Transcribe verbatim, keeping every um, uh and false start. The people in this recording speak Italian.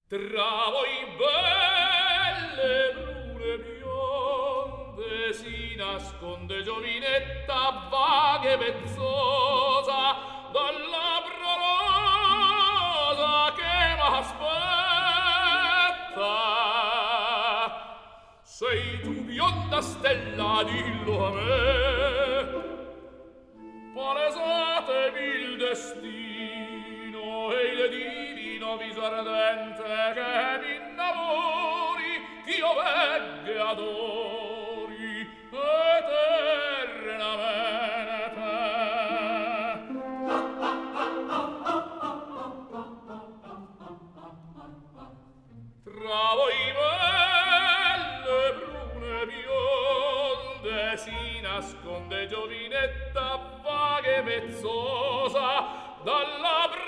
Tra voi belle brune bionde si nasconde giovinetta vaga e vezzosa dal labbro rosa che m'aspetta. Sei tu bionda stella, dillo a me, palesatevi il destino e il divino viso ardente che m'innamori, ch'io vegga e adori eternamente. Tra voi belle brune bionde si nasconde giovinetta vaga e vezzosa dal labbro